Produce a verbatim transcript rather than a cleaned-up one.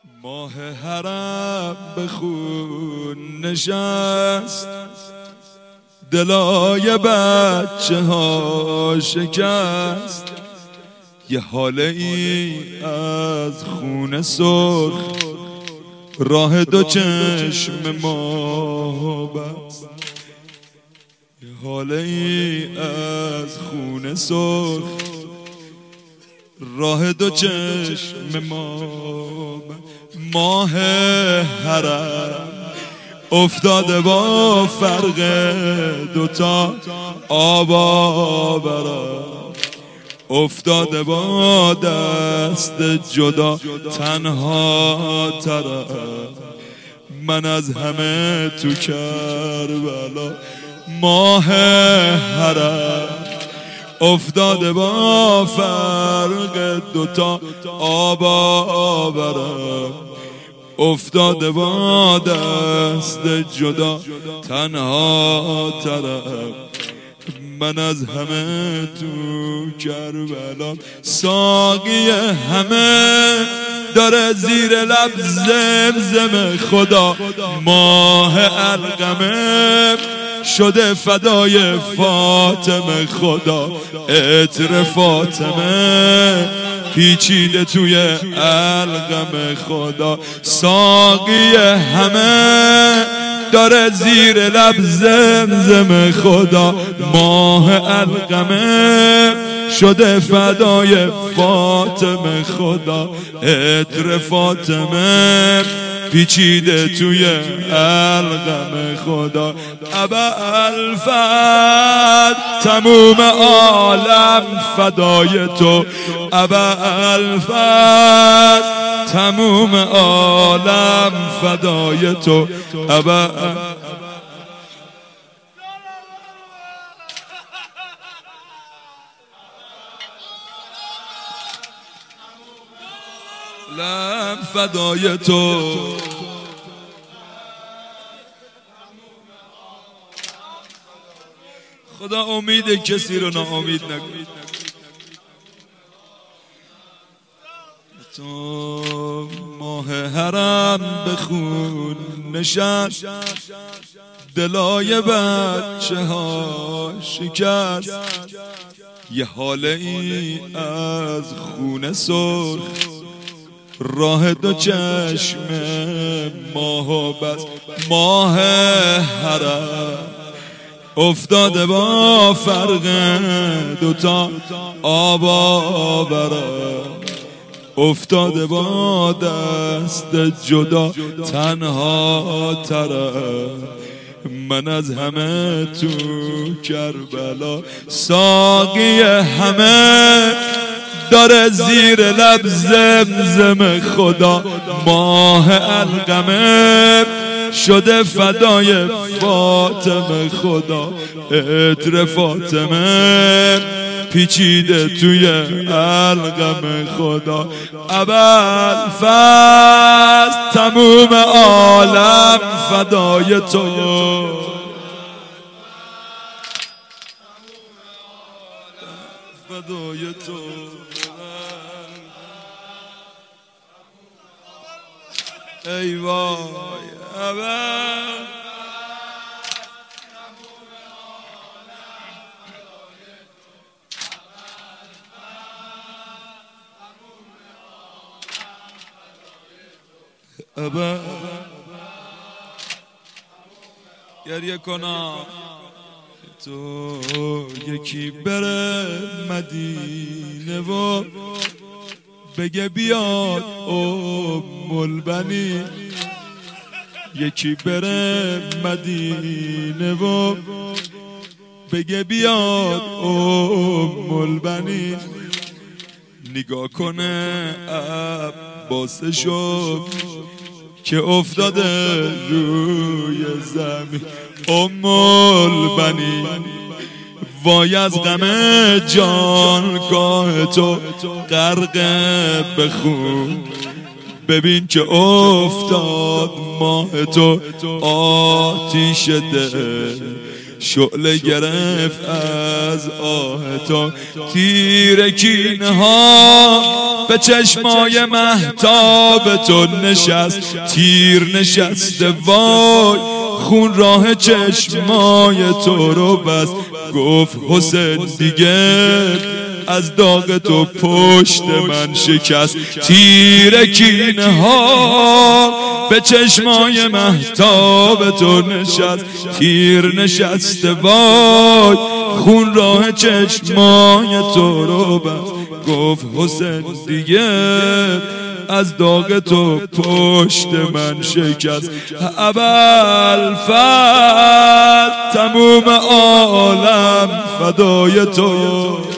ماه حرم به خون نشست، دلای بچه ها شکست. یه حاله ای از خون سرخ راه دو چشم ما بست. یه حاله ای از خون سرخ راه دو چشم ما بست. ماه حرم افتاده با فرق دوتا آبا برم، افتاده با دست جدا تنها ترم. من از همه تو کربلا ماه حرم افتاده با فرق دوتا آبا برم، افتاده با دست جدا تنها ترم. من از همه تو کربلا ساقی همه داره زیر لب زمزم خدا. ماه علقمه شده فدای فاطمه خدا. عطر فاطمه پیچیده توی علقم خدا. ساقی همه داره زیر لب زمزم خدا. ماه علقمه شده فدای فاطمه خدا. عطر فاطمه پیچیده توی علقم خدا. ابا الفت تموم عالم فدای تو. ابا الفت تموم عالم فدای تو. ابا لم فدای تو. خدا امید کسی رو ناامید نکن. تو ماه حرم به خون نشست، دلای بچه ها شکست. یه حاله ای از خون سرخ راه دو چشم ماه بست. ماه حرم افتاده با فرق دوتا آبا برم، افتاده با دست جدا تنها ترم. من از همه تو کربلا ساقی همه داره زیر لب زمزم خدا. ماه علقمه شده فدای فاطمه خدا. عطر فاطمه پیچیده توی علقم خدا. ابا الفت تموم عالم فدای تو. فدای تو. ای وای ابا ابا گریه کنم. تو یکی بره مدینه و بگه بیاد ام البنین. یکی بره مدینه و بگه بیاد ام البنین. نگاه کنه عباسشو که افتاده روی زمین. ام البنین وای از غم جانگاه تو غرق بخون. ببین که افتاد ماه تو آتیش دل شعله گرفت از آه تو، تیر کینه ها به چشمای مهتاب تو نشست، تیر نشسته وای خون راه چشمای تو رو بس. گفت حسین دیگه از داغ تو پشت من شکست، تیر کینه ها به چشمای مهتاب تو نشست، تیر نشسته وای خون راه چشمای تو رو بس. گفت حسین دیگه از داغ تو پشت من شکست. ابوالفضل تموم عالم فدای تو.